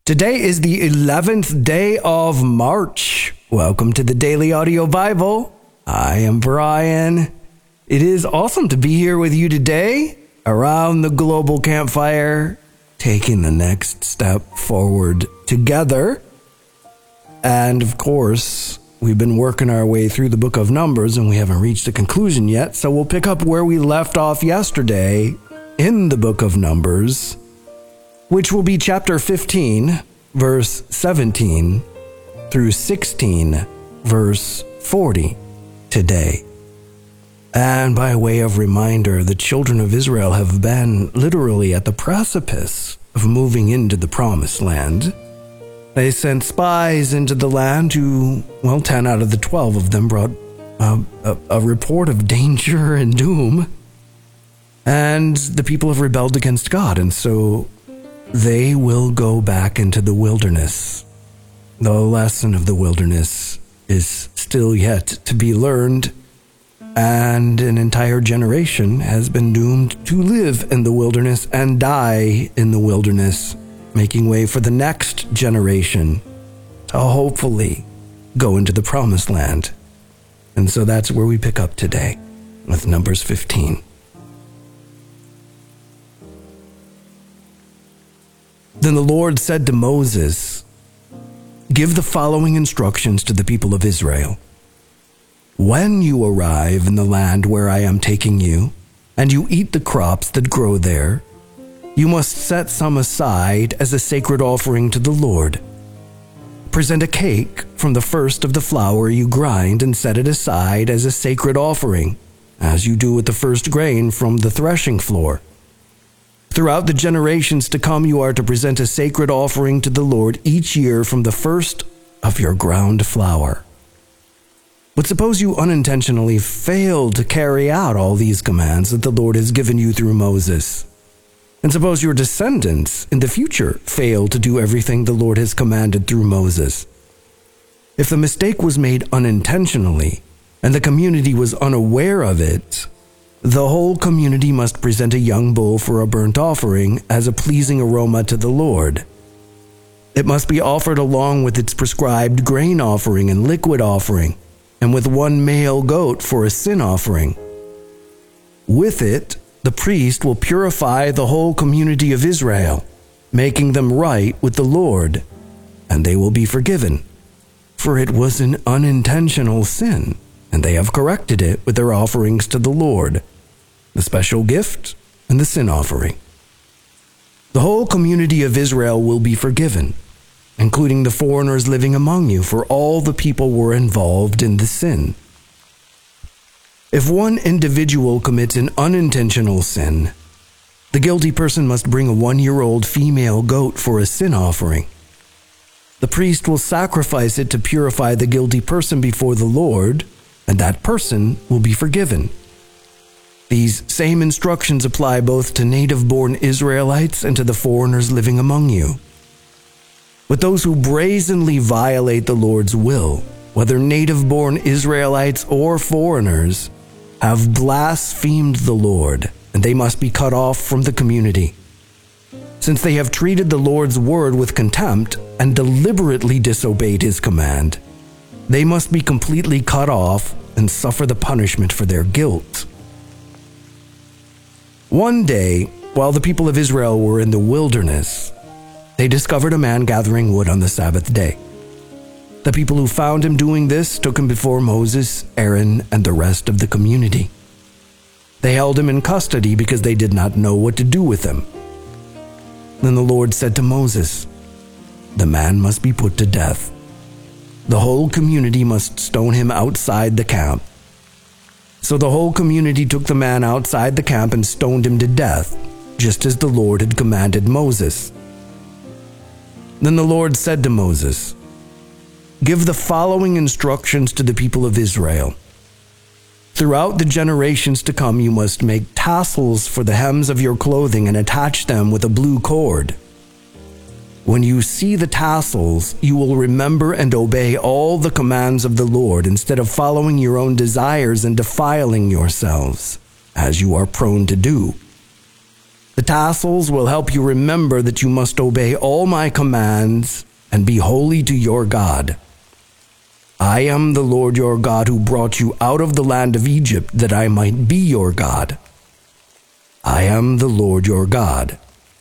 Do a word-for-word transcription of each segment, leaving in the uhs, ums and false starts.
Today is the eleventh day of March. Welcome to the Daily Audio Bible. I am Brian. It is awesome to be here with you today around the global campfire, taking the next step forward together. And of course, we've been working our way through the book of Numbers and we haven't reached a conclusion yet. So we'll pick up where we left off yesterday in the book of Numbers, which will be chapter fifteen, verse seventeen, through sixteen, verse forty today. And by way of reminder, the children of Israel have been literally at the precipice of moving into the promised land. They sent spies into the land who, well, ten out of the twelve of them brought uh, a, a report of danger and doom. And the people have rebelled against God, and so they will go back into the wilderness. The lesson of the wilderness is still yet to be learned, and an entire generation has been doomed to live in the wilderness and die in the wilderness, making way for the next generation to hopefully go into the promised land. And so that's where we pick up today with Numbers fifteen. Then the Lord said to Moses, "Give the following instructions to the people of Israel. When you arrive in the land where I am taking you, and you eat the crops that grow there, you must set some aside as a sacred offering to the Lord. Present a cake from the first of the flour you grind and set it aside as a sacred offering, as you do with the first grain from the threshing floor. Throughout the generations to come, you are to present a sacred offering to the Lord each year from the first of your ground flour. But suppose you unintentionally fail to carry out all these commands that the Lord has given you through Moses. And suppose your descendants in the future fail to do everything the Lord has commanded through Moses. If the mistake was made unintentionally and the community was unaware of it, the whole community must present a young bull for a burnt offering as a pleasing aroma to the Lord. It must be offered along with its prescribed grain offering and liquid offering, and with one male goat for a sin offering. With it, the priest will purify the whole community of Israel, making them right with the Lord, and they will be forgiven, for it was an unintentional sin, and they have corrected it with their offerings to the Lord, the special gift, and the sin offering. The whole community of Israel will be forgiven, including the foreigners living among you, for all the people were involved in the sin. If one individual commits an unintentional sin, the guilty person must bring a one-year-old female goat for a sin offering. The priest will sacrifice it to purify the guilty person before the Lord, and that person will be forgiven. These same instructions apply both to native-born Israelites and to the foreigners living among you. But those who brazenly violate the Lord's will, whether native-born Israelites or foreigners, have blasphemed the Lord, and they must be cut off from the community. Since they have treated the Lord's word with contempt and deliberately disobeyed his command, they must be completely cut off and suffer the punishment for their guilt. One day, while the people of Israel were in the wilderness, they discovered a man gathering wood on the Sabbath day. The people who found him doing this took him before Moses, Aaron, and the rest of the community. They held him in custody because they did not know what to do with him. Then the Lord said to Moses, "The man must be put to death. The whole community must stone him outside the camp." So the whole community took the man outside the camp and stoned him to death, just as the Lord had commanded Moses. Then the Lord said to Moses, "Give the following instructions to the people of Israel. Throughout the generations to come, you must make tassels for the hems of your clothing and attach them with a blue cord. When you see the tassels, you will remember and obey all the commands of the Lord instead of following your own desires and defiling yourselves, as you are prone to do. The tassels will help you remember that you must obey all my commands and be holy to your God. I am the Lord your God who brought you out of the land of Egypt that I might be your God. I am the Lord your God.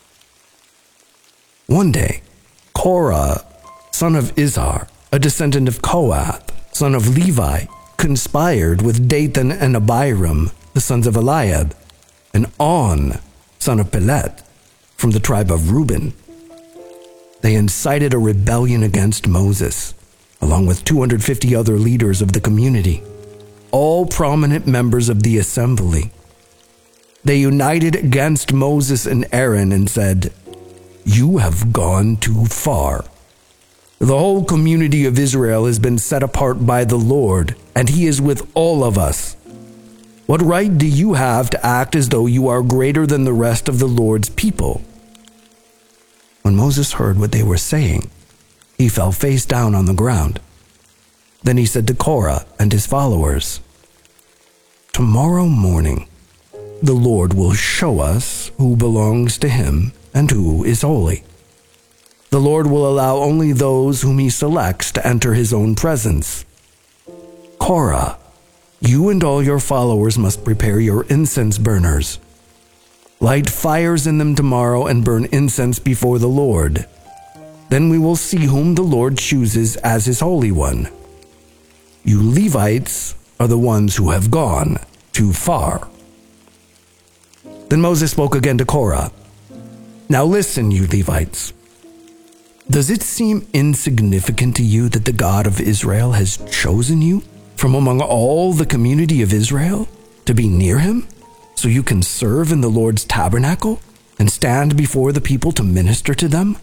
One day, Korah, son of Izhar, a descendant of Kohath, son of Levi, conspired with Dathan and Abiram, the sons of Eliab, and On, son of Pelet, from the tribe of Reuben. They incited a rebellion against Moses, along with two hundred fifty other leaders of the community, all prominent members of the assembly. They united against Moses and Aaron and said, "You have gone too far. The whole community of Israel has been set apart by the Lord, and he is with all of us. What right do you have to act as though you are greater than the rest of the Lord's people?" When Moses heard what they were saying, he fell face down on the ground. Then he said to Korah and his followers, "Tomorrow morning, the Lord will show us who belongs to him and who is holy. The Lord will allow only those whom he selects to enter his own presence. Korah, you and all your followers must prepare your incense burners. Light fires in them tomorrow and burn incense before the Lord. Then we will see whom the Lord chooses as his Holy One. You Levites are the ones who have gone too far." Then Moses spoke again to Korah. "Now listen, you Levites. Does it seem insignificant to you that the God of Israel has chosen you from among all the community of Israel to be near him, so you can serve in the Lord's tabernacle and stand before the people to minister to them?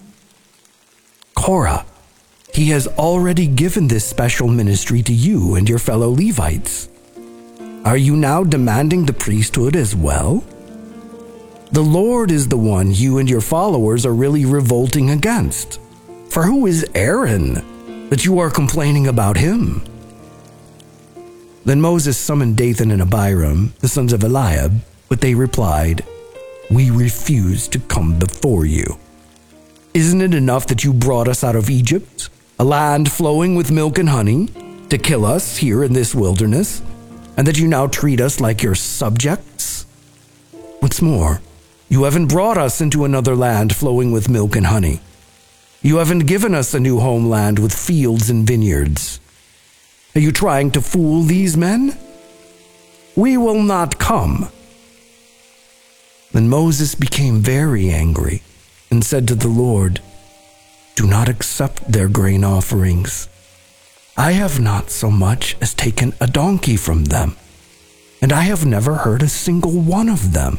Korah, he has already given this special ministry to you and your fellow Levites. Are you now demanding the priesthood as well? The Lord is the one you and your followers are really revolting against. For who is Aaron that you are complaining about him?" Then Moses summoned Dathan and Abiram, the sons of Eliab, but they replied, "We refuse to come before you. Isn't it enough that you brought us out of Egypt, a land flowing with milk and honey, to kill us here in this wilderness, and that you now treat us like your subjects? What's more, you haven't brought us into another land flowing with milk and honey. You haven't given us a new homeland with fields and vineyards. Are you trying to fool these men? We will not come." Then Moses became very angry and said to the Lord, "Do not accept their grain offerings. I have not so much as taken a donkey from them, and I have never heard a single one of them."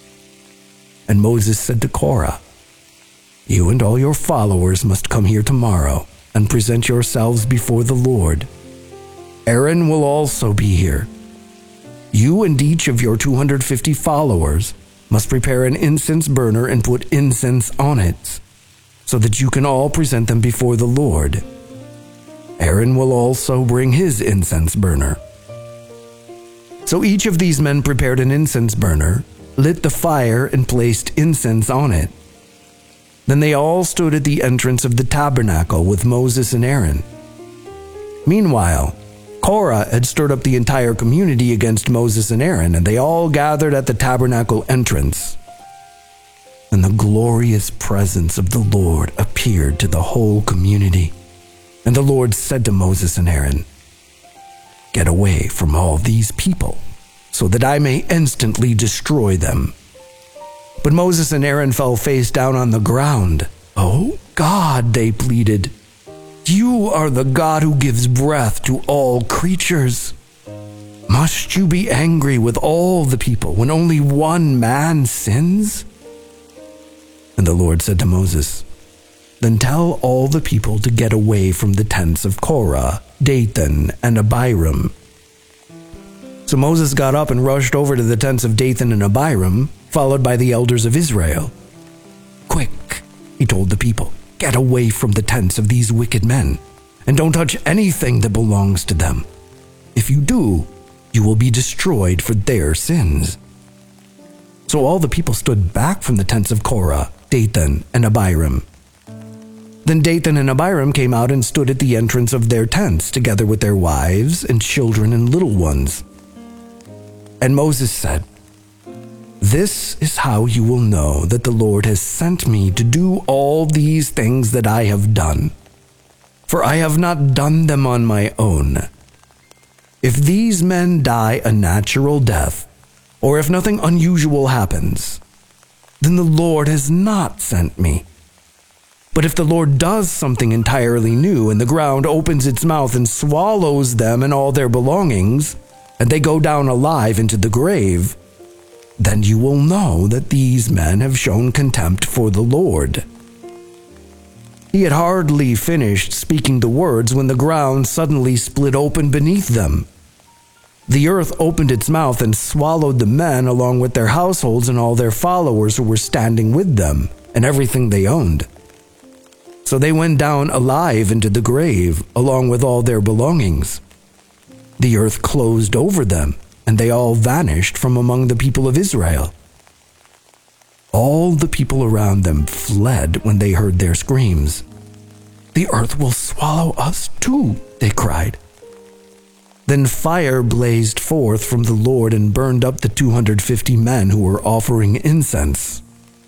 And Moses said to Korah, "You and all your followers must come here tomorrow and present yourselves before the Lord. Aaron will also be here. You and each of your two hundred fifty followers must prepare an incense burner and put incense on it, so that you can all present them before the Lord. Aaron will also bring his incense burner." So each of these men prepared an incense burner, lit the fire, and placed incense on it. Then they all stood at the entrance of the tabernacle with Moses and Aaron. Meanwhile, Korah had stirred up the entire community against Moses and Aaron, and they all gathered at the tabernacle entrance. And the glorious presence of the Lord appeared to the whole community. And the Lord said to Moses and Aaron, "Get away from all these people, so that I may instantly destroy them." But Moses and Aaron fell face down on the ground. "Oh God," they pleaded, "you are the God who gives breath to all creatures. Must you be angry with all the people when only one man sins?" And the Lord said to Moses, "Then tell all the people to get away from the tents of Korah, Dathan, and Abiram." So Moses got up and rushed over to the tents of Dathan and Abiram, followed by the elders of Israel. "Quick," he told the people, "get away from the tents of these wicked men, and don't touch anything that belongs to them. If you do, you will be destroyed for their sins." So all the people stood back from the tents of Korah, Dathan, and Abiram. Then Dathan and Abiram came out and stood at the entrance of their tents, together with their wives and children and little ones. And Moses said, "This is how you will know that the Lord has sent me to do all these things that I have done. For I have not done them on my own. If these men die a natural death, or if nothing unusual happens, then the Lord has not sent me. But if the Lord does something entirely new, and the ground opens its mouth and swallows them and all their belongings, and they go down alive into the grave, then you will know that these men have shown contempt for the Lord." He had hardly finished speaking the words when the ground suddenly split open beneath them. The earth opened its mouth and swallowed the men along with their households and all their followers who were standing with them, and everything they owned. So they went down alive into the grave, along with all their belongings. The earth closed over them, and they all vanished from among the people of Israel. All the people around them fled when they heard their screams. "The earth will swallow us too," they cried. Then fire blazed forth from the Lord and burned up the two hundred fifty men who were offering incense.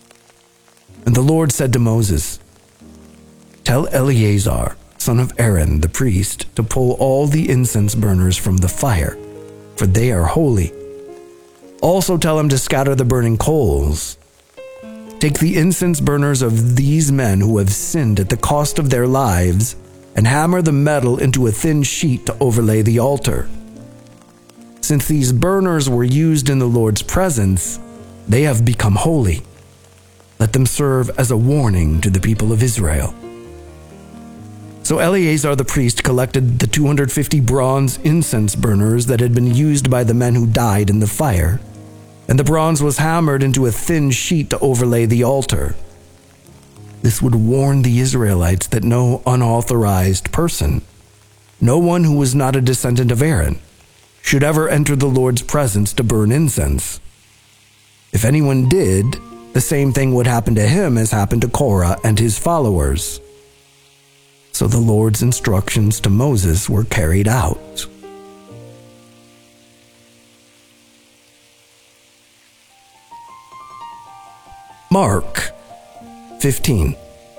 And the Lord said to Moses, "Tell Eleazar, son of Aaron the priest, to pull all the incense burners from the fire, for they are holy. Also tell him to scatter the burning coals. Take the incense burners of these men who have sinned at the cost of their lives, and hammer the metal into a thin sheet to overlay the altar. Since these burners were used in the Lord's presence, they have become holy. Let them serve as a warning to the people of Israel." So Eleazar the priest collected the two hundred fifty bronze incense burners that had been used by the men who died in the fire, and the bronze was hammered into a thin sheet to overlay the altar. This would warn the Israelites that no unauthorized person, no one who was not a descendant of Aaron, should ever enter the Lord's presence to burn incense. If anyone did, the same thing would happen to him as happened to Korah and his followers. So the Lord's instructions to Moses were carried out. Mark fifteen.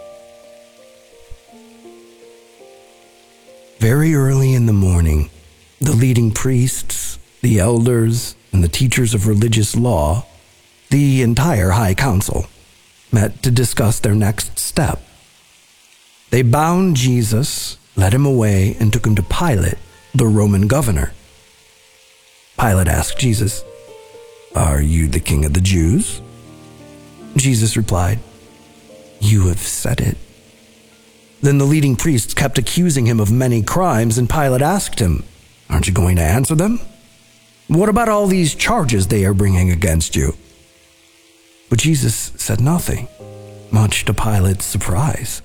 Very early in the morning, the leading priests, the elders, and the teachers of religious law, the entire high council, met to discuss their next step. They bound Jesus, led him away, and took him to Pilate, the Roman governor. Pilate asked Jesus, "Are you the king of the Jews?" Jesus replied, "You have said it." Then the leading priests kept accusing him of many crimes, and Pilate asked him, "Aren't you going to answer them? What about all these charges they are bringing against you?" But Jesus said nothing, much to Pilate's surprise.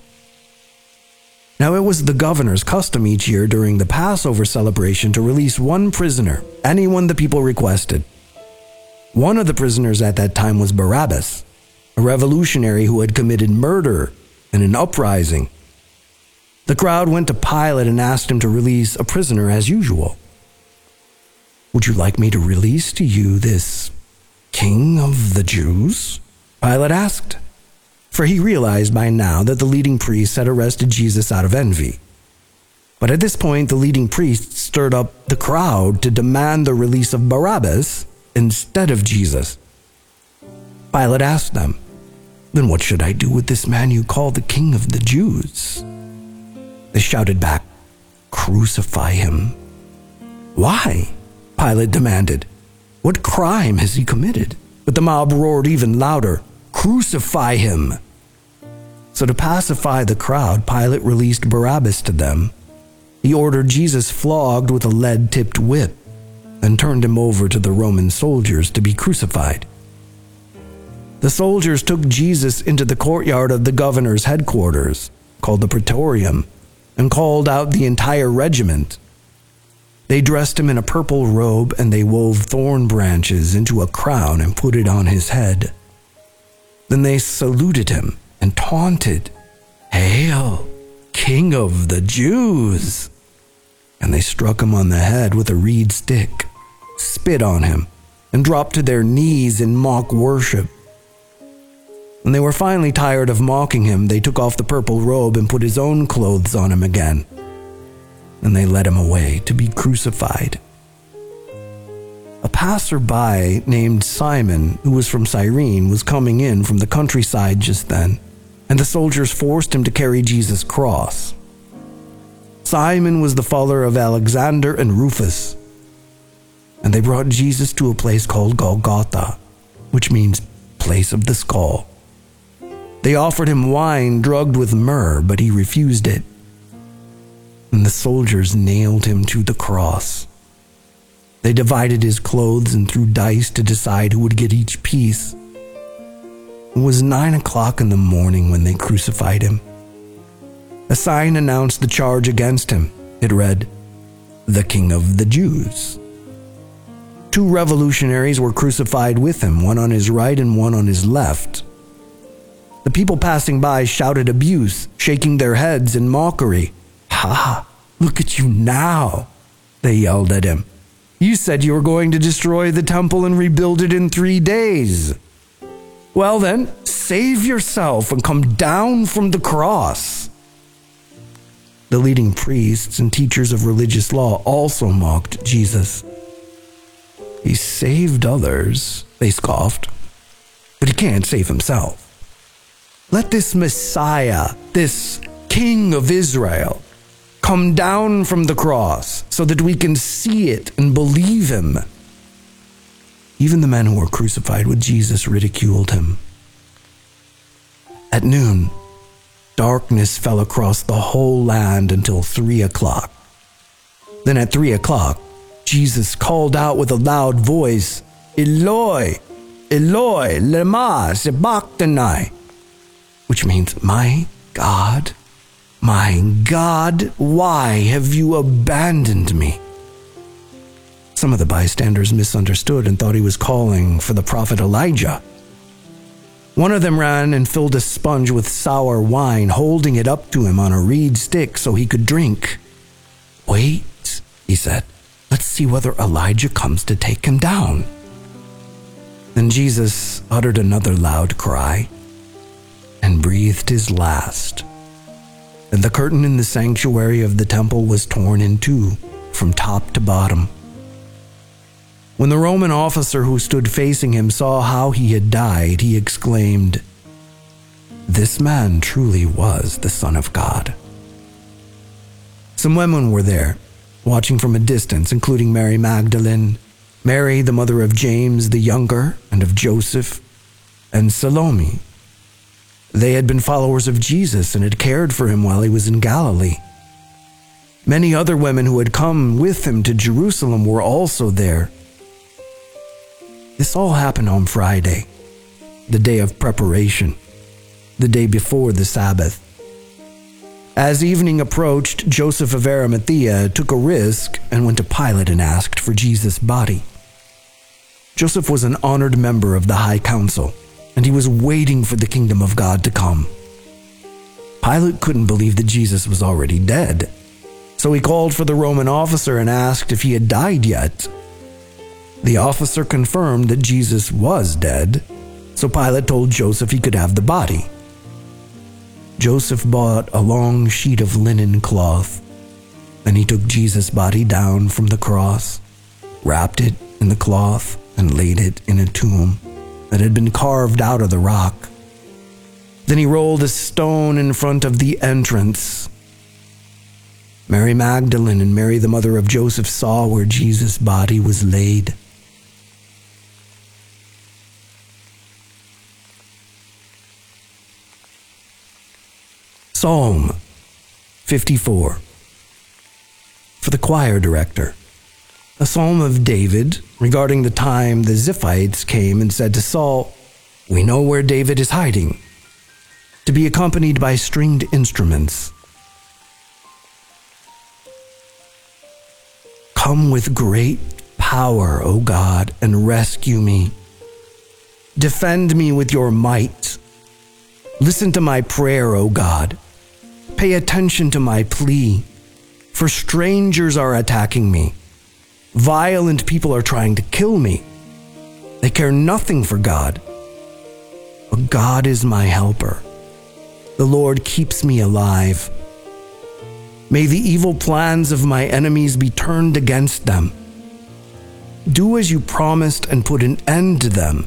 Now it was the governor's custom each year during the Passover celebration to release one prisoner, anyone the people requested. One of the prisoners at that time was Barabbas, a revolutionary who had committed murder in an uprising. The crowd went to Pilate and asked him to release a prisoner as usual. "Would you like me to release to you this king of the Jews?" Pilate asked, for he realized by now that the leading priests had arrested Jesus out of envy. But at this point, the leading priests stirred up the crowd to demand the release of Barabbas instead of Jesus. Pilate asked them, "Then what should I do with this man you call the king of the Jews?" They shouted back, "Crucify him." "Why?" Pilate demanded. "What crime has he committed?" But the mob roared even louder, "Crucify him!" So to pacify the crowd, Pilate released Barabbas to them. He ordered Jesus flogged with a lead-tipped whip and turned him over to the Roman soldiers to be crucified. The soldiers took Jesus into the courtyard of the governor's headquarters, called the Praetorium, and called out the entire regiment. They dressed him in a purple robe, and they wove thorn branches into a crown and put it on his head. Then they saluted him and taunted, "Hail, King of the Jews!" And they struck him on the head with a reed stick, spit on him, and dropped to their knees in mock worship. When they were finally tired of mocking him, they took off the purple robe and put his own clothes on him again. And they led him away to be crucified. A passerby named Simon, who was from Cyrene, was coming in from the countryside just then, and the soldiers forced him to carry Jesus' cross. Simon was the father of Alexander and Rufus, and they brought Jesus to a place called Golgotha, which means place of the skull. They offered him wine drugged with myrrh, but he refused it. And the soldiers nailed him to the cross. They divided his clothes and threw dice to decide who would get each piece. It was nine o'clock in the morning when they crucified him. A sign announced the charge against him. It read, "The King of the Jews." Two revolutionaries were crucified with him, one on his right and one on his left. The people passing by shouted abuse, shaking their heads in mockery. "Ha! Look at you now," they yelled at him. "You said you were going to destroy the temple and rebuild it in three days. Well then, save yourself and come down from the cross." The leading priests and teachers of religious law also mocked Jesus. "He saved others," they scoffed, "but he can't save himself. Let this Messiah, this King of Israel, come down from the cross so that we can see it and believe him." Even the men who were crucified with Jesus ridiculed him. At noon, darkness fell across the whole land until three o'clock. Then at three o'clock, Jesus called out with a loud voice, "Eloi, Eloi, lema sabachthani," which means, "My God, my God, why have you abandoned me?" Some of the bystanders misunderstood and thought he was calling for the prophet Elijah. One of them ran and filled a sponge with sour wine, holding it up to him on a reed stick so he could drink. "Wait," he said, "let's see whether Elijah comes to take him down." Then Jesus uttered another loud cry and breathed his last. And the curtain in the sanctuary of the temple was torn in two from top to bottom. When the Roman officer who stood facing him saw how he had died, he exclaimed, "This man truly was the Son of God." Some women were there, watching from a distance, including Mary Magdalene, Mary, the mother of James the Younger and of Joseph, and Salome. They had been followers of Jesus and had cared for him while he was in Galilee. Many other women who had come with him to Jerusalem were also there. This all happened on Friday, the day of preparation, the day before the Sabbath. As evening approached, Joseph of Arimathea took a risk and went to Pilate and asked for Jesus' body. Joseph was an honored member of the High Council, and he was waiting for the kingdom of God to come. Pilate couldn't believe that Jesus was already dead, so he called for the Roman officer and asked if he had died yet. The officer confirmed that Jesus was dead, so Pilate told Joseph he could have the body. Joseph bought a long sheet of linen cloth, and he took Jesus' body down from the cross, wrapped it in the cloth, and laid it in a tomb that had been carved out of the rock. Then he rolled a stone in front of the entrance. Mary Magdalene and Mary, the mother of Joseph, saw where Jesus' body was laid. Psalm fifty-four. For the choir director, a psalm of David regarding the time the Ziphites came and said to Saul, "We know where David is hiding," to be accompanied by stringed instruments. Come with great power, O God, and rescue me. Defend me with your might. Listen to my prayer, O God. Pay attention to my plea, for strangers are attacking me. Violent people are trying to kill me. They care nothing for God. But God is my helper. The Lord keeps me alive. May the evil plans of my enemies be turned against them. Do as you promised and put an end to them.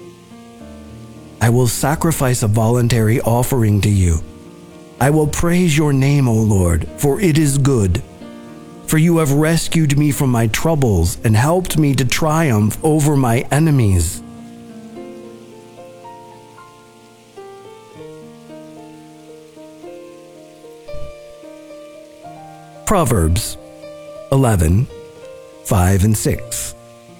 I will sacrifice a voluntary offering to you. I will praise your name, O Lord, for it is good. For you have rescued me from my troubles and helped me to triumph over my enemies. Proverbs eleven, five and six.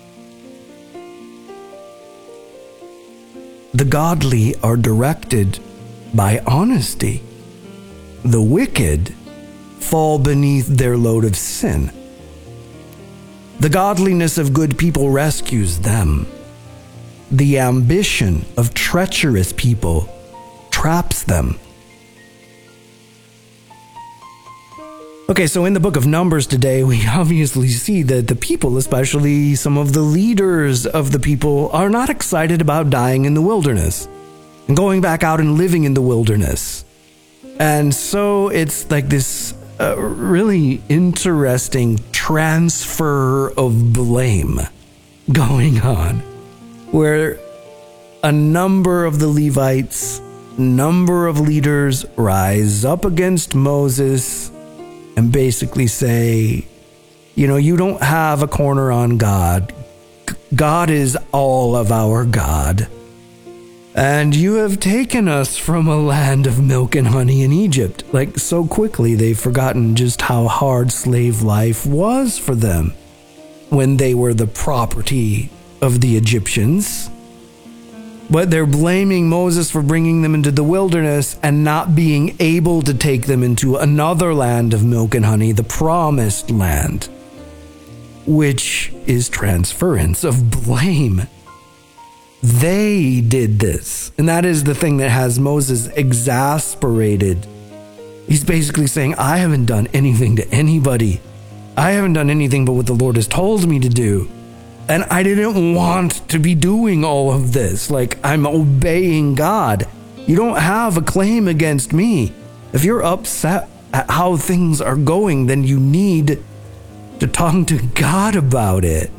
The godly are directed by honesty. The wicked fall beneath their load of sin. The godliness of good people rescues them. The ambition of treacherous people traps them. Okay, so in the book of Numbers today, we obviously see that the people, especially some of the leaders of the people, are not excited about dying in the wilderness and going back out and living in the wilderness. And so it's like this uh, really interesting transfer of blame going on, where a number of the Levites, number of leaders rise up against Moses and basically say, you know, you don't have a corner on God. God is all of our God. And you have taken us from a land of milk and honey in Egypt. Like, so quickly they've forgotten just how hard slave life was for them when they were the property of the Egyptians. But they're blaming Moses for bringing them into the wilderness and not being able to take them into another land of milk and honey, the promised land, which is transference of blame. They did this. And that is the thing that has Moses exasperated. He's basically saying, I haven't done anything to anybody. I haven't done anything but what the Lord has told me to do. And I didn't want to be doing all of this. Like, I'm obeying God. You don't have a claim against me. If you're upset at how things are going, then you need to talk to God about it.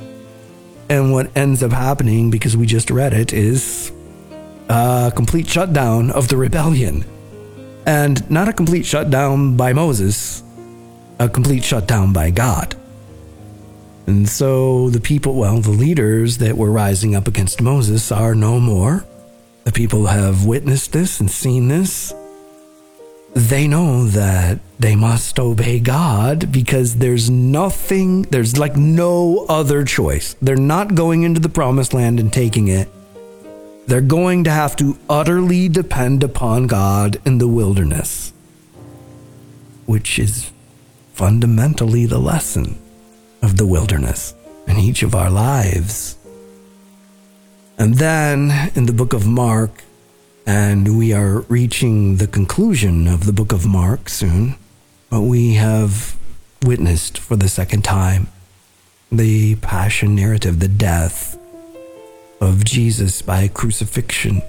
And what ends up happening, because we just read it, is a complete shutdown of the rebellion. And not a complete shutdown by Moses, a complete shutdown by God. And so the people, well, the leaders that were rising up against Moses are no more. The people have witnessed this and seen this. They know that they must obey God because there's nothing, there's like no other choice. They're not going into the promised land and taking it. They're going to have to utterly depend upon God in the wilderness, which is fundamentally the lesson of the wilderness in each of our lives. And then in the book of Mark, and we are reaching the conclusion of the book of Mark soon, but we have witnessed for the second time the passion narrative, the death of Jesus by crucifixion.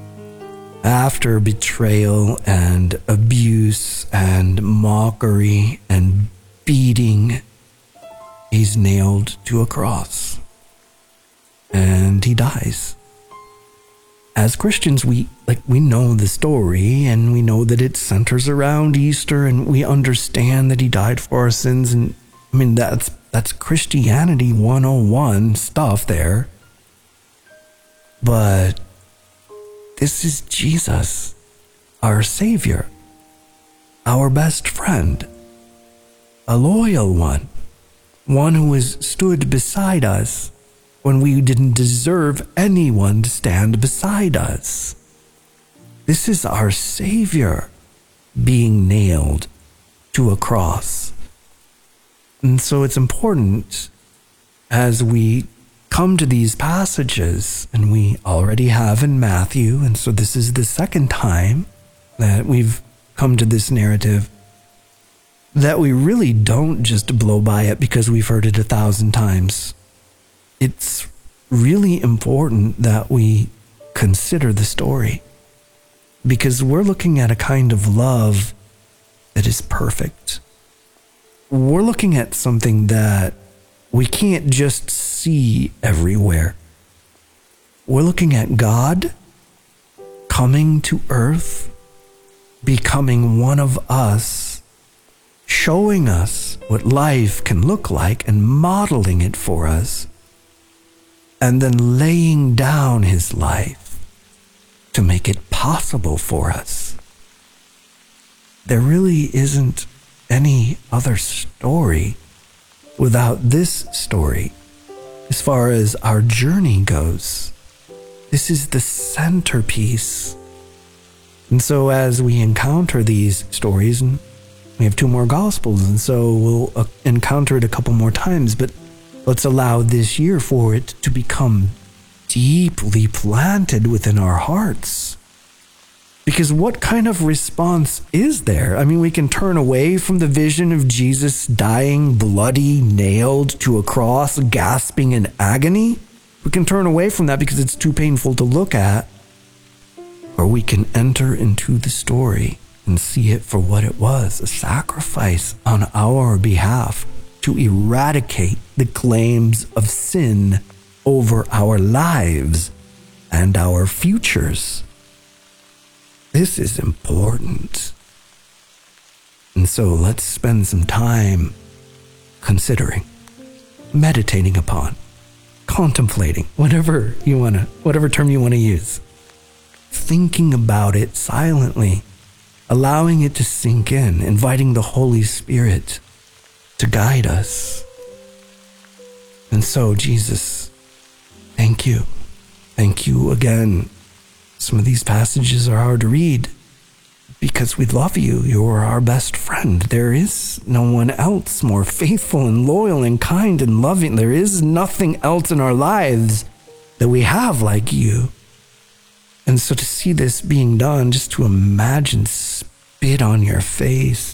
After betrayal and abuse and mockery and beating, he's nailed to a cross and he dies. As Christians, we like we know the story and we know that it centers around Easter and we understand that he died for our sins. And I mean, that's that's Christianity one oh one stuff there. But this is Jesus, our Savior, our best friend, a loyal one. One who has stood beside us when we didn't deserve anyone to stand beside us. This is our Savior being nailed to a cross. And so it's important as we come to these passages, and we already have in Matthew, and so this is the second time that we've come to this narrative, that we really don't just blow by it because we've heard it a thousand times. It's really important that we consider the story, because we're looking at a kind of love that is perfect. We're looking at something that we can't just see everywhere. We're looking at God coming to earth, becoming one of us, showing us what life can look like and modeling it for us, and then laying down his life to make it possible for us. There really isn't any other story without this story as far as our journey goes. This is the centerpiece. And so as we encounter these stories, and we have two more Gospels, and so we'll uh, encounter it a couple more times, but let's allow this year for it to become deeply planted within our hearts. Because what kind of response is there? I mean, we can turn away from the vision of Jesus dying, bloody, nailed to a cross, gasping in agony. We can turn away from that because it's too painful to look at. Or we can enter into the story and see it for what it was, a sacrifice on our behalf to eradicate the claims of sin over our lives and our futures. This is important. And so let's spend some time considering, meditating upon, contemplating, whatever you want to, whatever term you want to use. Thinking about it silently, allowing it to sink in, inviting the Holy Spirit to guide us. And so, Jesus, thank you. Thank you again. Some of these passages are hard to read because we love you. You're our best friend. There is no one else more faithful and loyal and kind and loving. There is nothing else in our lives that we have like you. And so to see this being done, just to imagine spit on your face,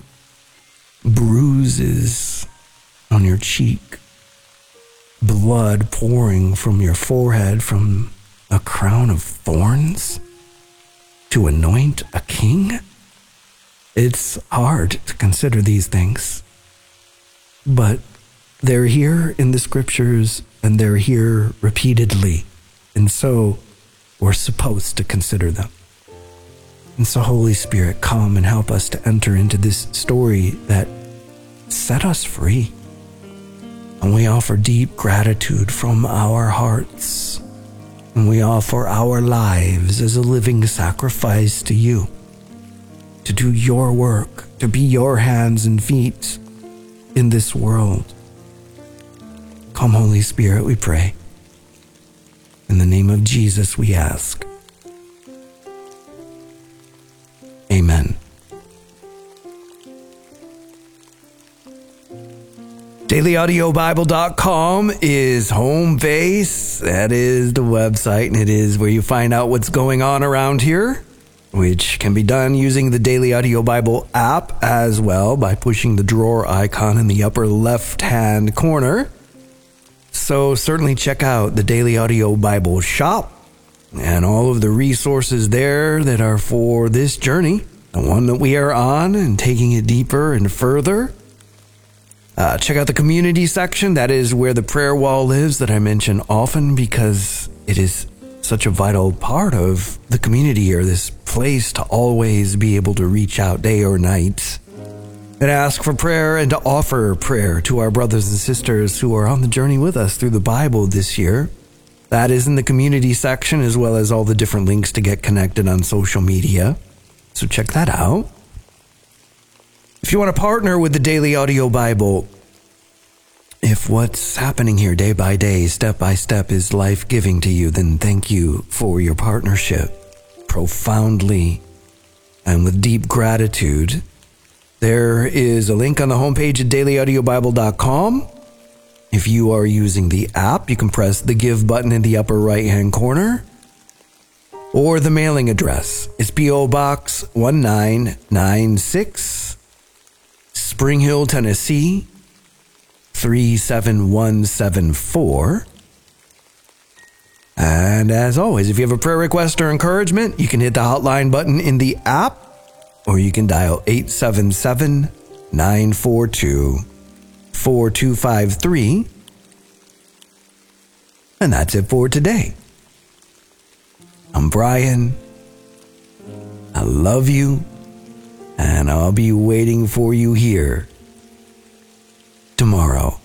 bruises on your cheek, blood pouring from your forehead, from a crown of thorns to anoint a king? It's hard to consider these things, but they're here in the scriptures and they're here repeatedly. And so we're supposed to consider them. And so Holy Spirit, come and help us to enter into this story that set us free. And we offer deep gratitude from our hearts. And we offer our lives as a living sacrifice to you, to do your work, to be your hands and feet in this world. Come, Holy Spirit, we pray. In the name of Jesus, we ask. Amen. daily audio bible dot com is home base. That is the website, and it is where you find out what's going on around here, which can be done using the Daily Audio Bible app as well by pushing the drawer icon in the upper left-hand corner. So certainly check out the Daily Audio Bible shop and all of the resources there that are for this journey, the one that we are on, and taking it deeper and further. Uh, check out the community section. That is where the prayer wall lives, that I mention often because it is such a vital part of the community, or this place to always be able to reach out day or night and ask for prayer and to offer prayer to our brothers and sisters who are on the journey with us through the Bible this year. That is in the community section, as well as all the different links to get connected on social media. So check that out. If you want to partner with the Daily Audio Bible, if what's happening here day by day, step by step, is life-giving to you, then thank you for your partnership profoundly and with deep gratitude There is a link on the homepage at daily audio bible dot com. If you are using the app, you can press the Give button in the upper right-hand corner. Or the mailing address is P O. Box one nine nine six, Spring Hill, Tennessee, three seven one seven four. And as always, if you have a prayer request or encouragement, you can hit the hotline button in the app, or you can dial eight seven seven, nine four two, four two five three. And that's it for today. I'm Brian. I love you, and I'll be waiting for you here tomorrow.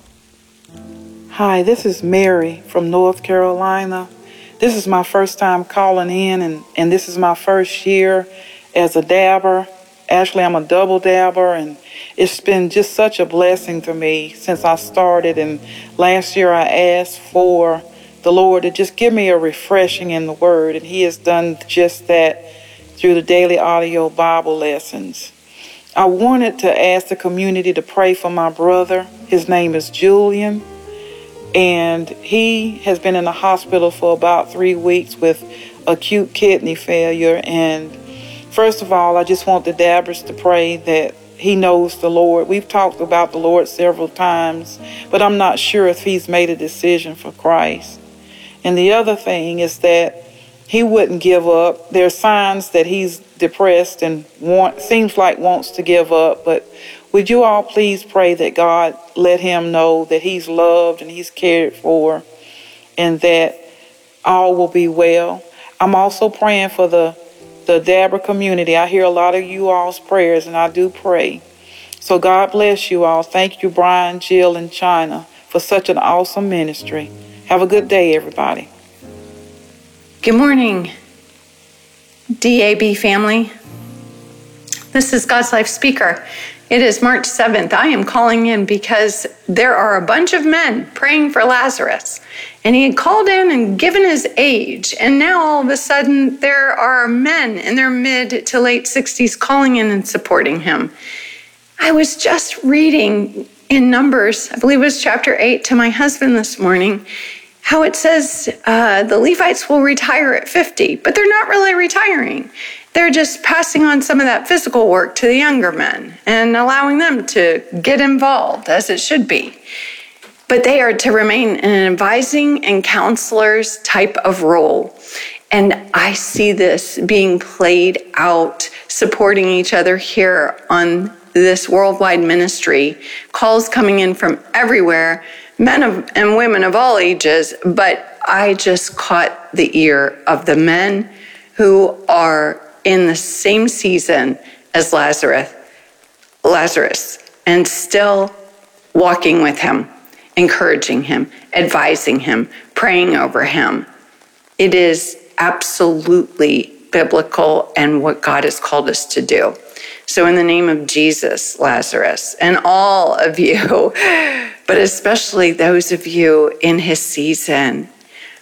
Hi, this is Mary from North Carolina. This is my first time calling in, and, and this is my first year as a dabber. Actually, I'm a double dabber, and it's been just such a blessing to me since I started. And last year I asked for the Lord to just give me a refreshing in the Word, and He has done just that through the daily audio Bible lessons. I wanted to ask the community to pray for my brother. His name is Julian, and he has been in the hospital for about three weeks with acute kidney failure. And first of all, I just want the dabbers to pray that he knows the Lord. We've talked about the Lord several times, but I'm not sure if he's made a decision for Christ. And the other thing is that he wouldn't give up. There are signs that he's depressed and want, seems like wants to give up. But would you all please pray that God let him know that he's loved and he's cared for, and that all will be well. I'm also praying for the, the Dabber community. I hear a lot of you all's prayers, and I do pray. So God bless you all. Thank you, Brian, Jill, and China, for such an awesome ministry. Have a good day, everybody. Good morning, D A B family. This is God's Life Speaker. It is March seventh. I am calling in because there are a bunch of men praying for Lazarus. And he had called in and given his age. And now all of a sudden there are men in their mid to late sixties calling in and supporting him. I was just reading in Numbers, I believe it was chapter eight, to my husband this morning, how it says uh, the Levites will retire at fifty, but they're not really retiring. They're just passing on some of that physical work to the younger men and allowing them to get involved as it should be. But they are to remain in an advising and counselors type of role. And I see this being played out, supporting each other here on this worldwide ministry, calls coming in from everywhere, men of, and women of all ages, but I just caught the ear of the men who are in the same season as Lazarus, Lazarus, and still walking with him, encouraging him, advising him, praying over him. It is absolutely biblical and what God has called us to do. So in the name of Jesus, Lazarus, and all of you, but especially those of you in his season,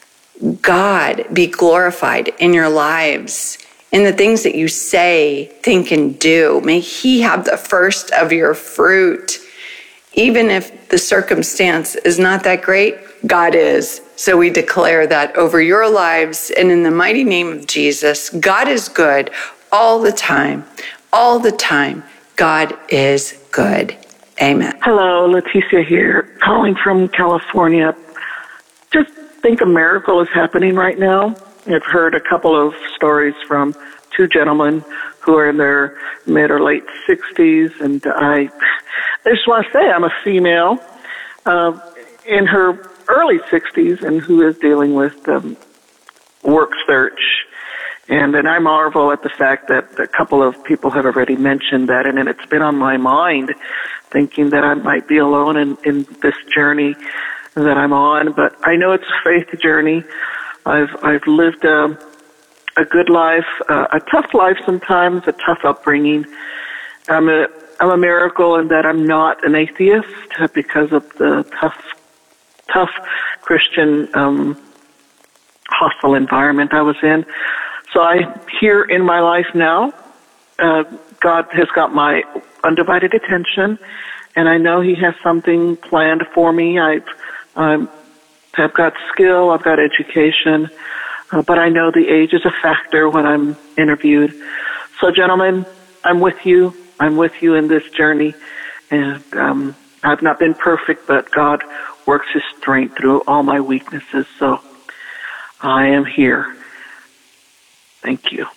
God be glorified in your lives, in the things that you say, think, and do. May he have the first of your fruit. Even if the circumstance is not that great, God is. So we declare that over your lives, and in the mighty name of Jesus, God is good all the time. All the time, God is good. Amen. Hello, Leticia here, calling from California. Just think a miracle is happening right now. I've heard a couple of stories from two gentlemen who are in their mid or late sixties, and I, I just want to say I'm a female uh, in her early sixties and who is dealing with um, work search. And then I marvel at the fact that a couple of people have already mentioned that, and then it's been on my mind, thinking that I might be alone in, in this journey that I'm on. But I know it's a faith journey. I've I've lived a, a good life, uh, a tough life sometimes, a tough upbringing. I'm a I'm a miracle in that I'm not an atheist because of the tough tough Christian um, hostile environment I was in. So I here in my life now, uh, God has got my undivided attention, and I know He has something planned for me. I've, um, I've got skill, I've got education, uh, but I know the age is a factor when I'm interviewed. So, gentlemen, I'm with you. I'm with you in this journey, and um, I've not been perfect, but God works His strength through all my weaknesses, so I am here. Thank you.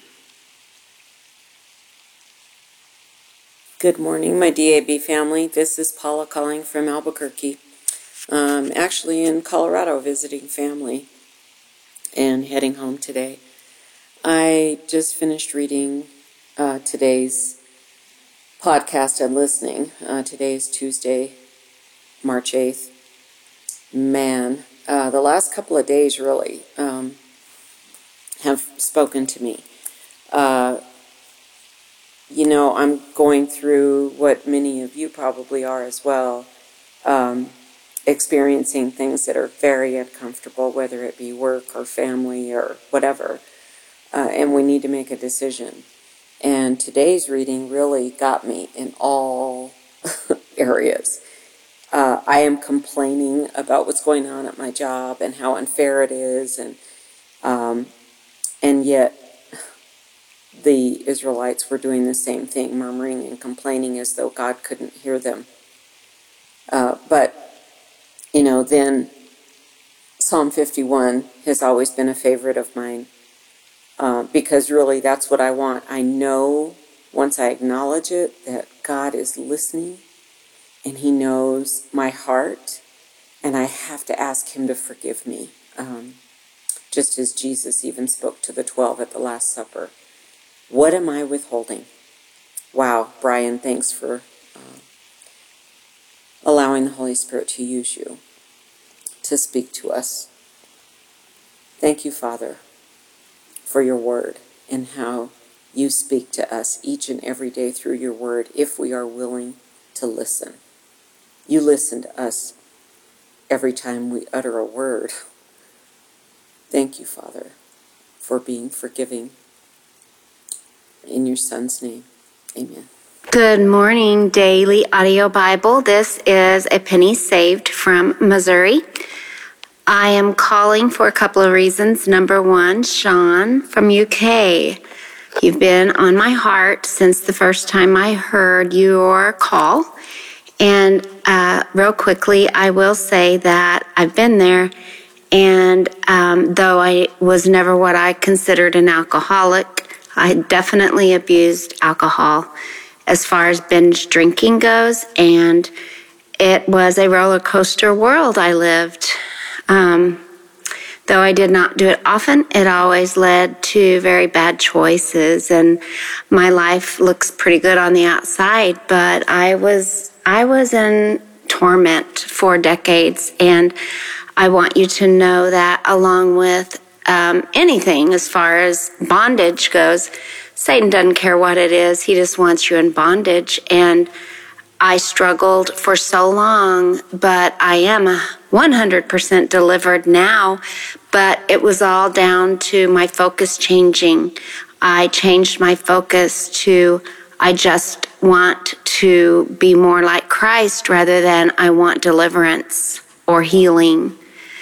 Good morning, my D A B family. This is Paula calling from Albuquerque. Um, actually in Colorado visiting family and heading home today. I just finished reading uh, today's podcast and listening. Uh, today is Tuesday, March eighth. Man, uh, the last couple of days really um, have spoken to me. Uh, you know, I'm going through what many of you probably are as well, um, experiencing things that are very uncomfortable, whether it be work or family or whatever, uh, and we need to make a decision. And today's reading really got me in all areas. Uh, I am complaining about what's going on at my job and how unfair it is, and um, and yet the Israelites were doing the same thing, murmuring and complaining as though God couldn't hear them. Uh, but, you know, then Psalm fifty-one has always been a favorite of mine, uh, because really that's what I want. I know, once I acknowledge it, that God is listening and He knows my heart, and I have to ask Him to forgive me, um, just as Jesus even spoke to the twelve at the Last Supper. What am I withholding? Wow, Brian, thanks for uh, allowing the Holy Spirit to use you to speak to us. Thank you, Father, for your word and how you speak to us each and every day through your word if we are willing to listen. You listen to us every time we utter a word. Thank you, Father, for being forgiving. In your Son's name, amen. Good morning, Daily Audio Bible. This is a penny saved from Missouri. I am calling for a couple of reasons. Number one, Sean from U K. You've been on my heart since the first time I heard your call. And uh, real quickly, I will say that I've been there, and um, though I was never what I considered an alcoholic, I definitely abused alcohol as far as binge drinking goes, and it was a roller coaster world I lived. Um, though I did not do it often, it always led to very bad choices, and my life looks pretty good on the outside, but I was I was in torment for decades, and I want you to know that along with Um, anything as far as bondage goes, Satan doesn't care what it is. He just wants you in bondage. And I struggled for so long, but I am one hundred percent delivered now. But it was all down to my focus changing. I changed my focus to, I just want to be more like Christ rather than I want deliverance or healing.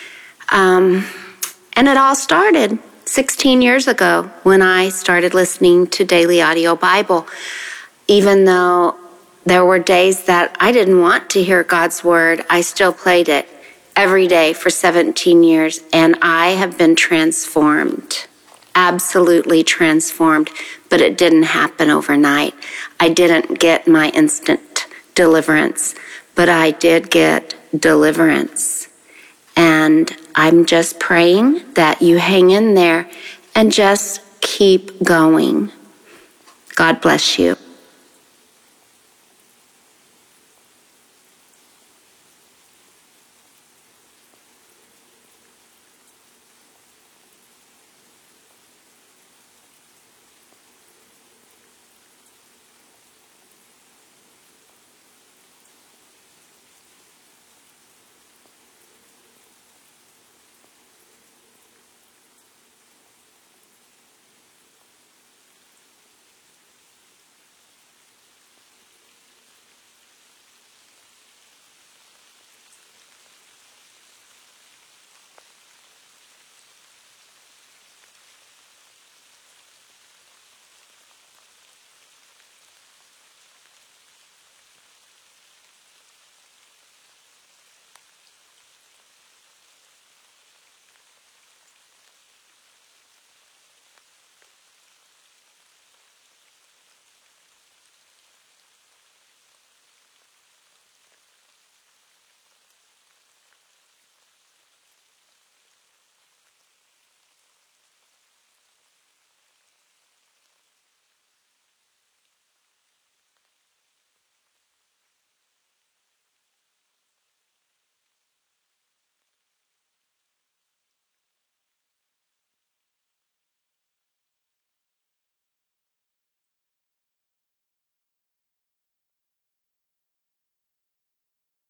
Um... And it all started sixteen years ago when I started listening to Daily Audio Bible. Even though there were days that I didn't want to hear God's word, I still played it every day for seventeen years, and I have been transformed, absolutely transformed, but it didn't happen overnight. I didn't get my instant deliverance, but I did get deliverance. And I'm just praying that you hang in there and just keep going. God bless you.